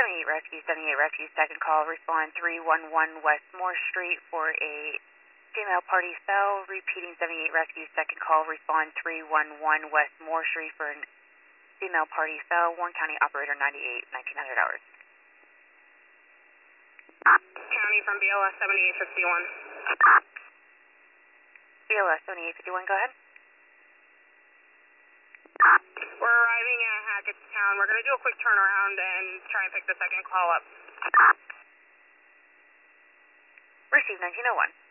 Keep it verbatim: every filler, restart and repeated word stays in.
seventy-eight Rescue, seventy-eight Rescue, second call, respond three one one West Moore Street for a female party foul. Repeating seventy-eight Rescue, second call, respond three one one West Moore Street for a female party foul. Warren County operator ninety-eight, nineteen hundred hours. County from B L S seventy-eight fifty-one. B L S seventy-eight fifty-one, go ahead. We're arriving at Hackettstown. We're going to do a quick turnaround and try and pick the second call up. Receive nineteen oh one.